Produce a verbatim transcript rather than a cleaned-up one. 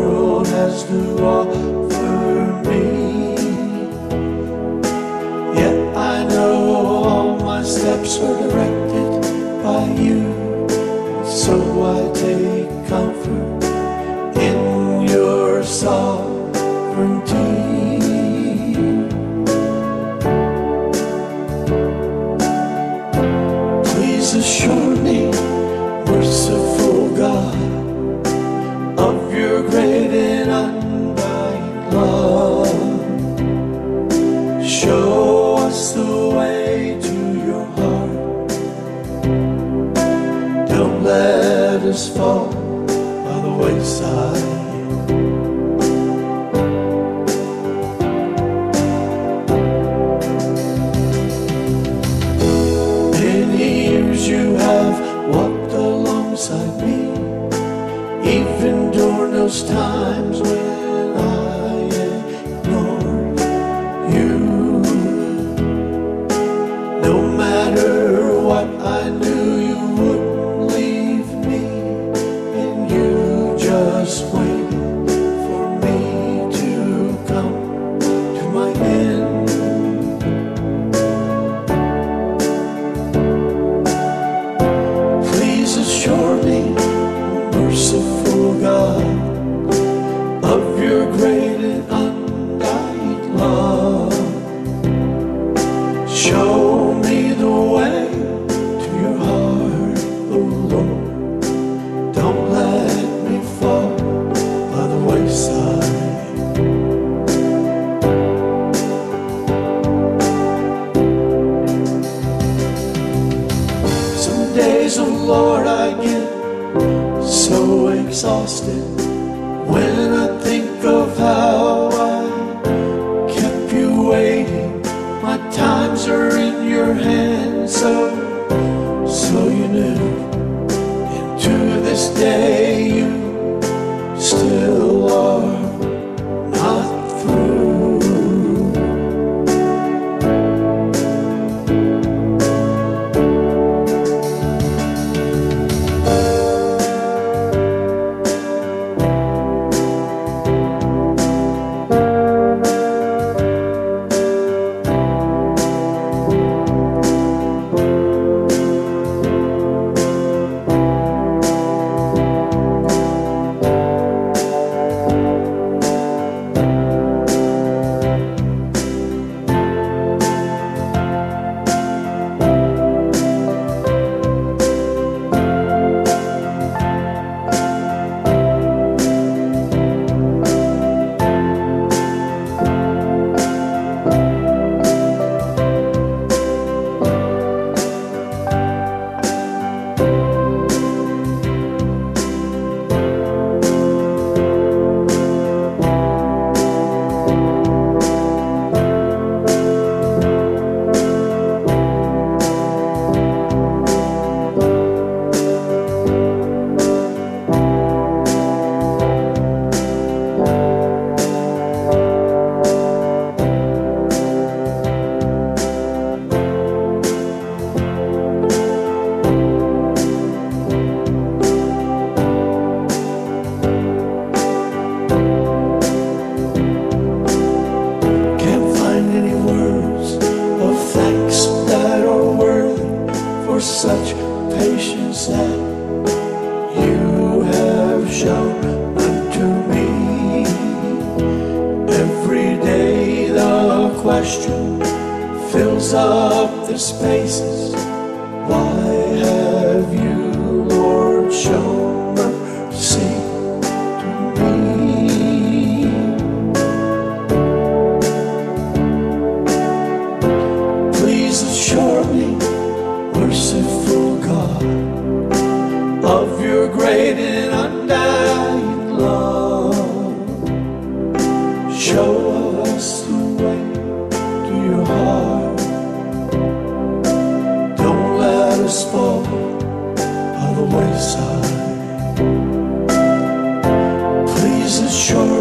world has to offer me. Yet I know all my steps are directed by you, so I take comfort in your sovereignty. Please assure me, merciful God, of your great and undying love. Show us the way to your heart. Don't let us fall by the wayside. Many years you have walked alongside me, even during those times when I ignored you. No matter what, I knew you wouldn't leave me, and you just waited for me to come to my end. Please assure me, merciful God, of your great and undying love. Show me the way to your heart, oh Lord. Don't let me fall by the wayside. Some days, oh Lord, I get so exhausted when I think of how I kept you waiting. My times are in your hands, so, so you knew. And to this day you still are not through. Such patience that you have shown unto me. Every day the question fills up the spaces. Why have you, Lord, shown mercy to me? Please assure me, merciful God, of your great and undying love. Show us the way to your heart. Don't let us fall by the wayside. Please assure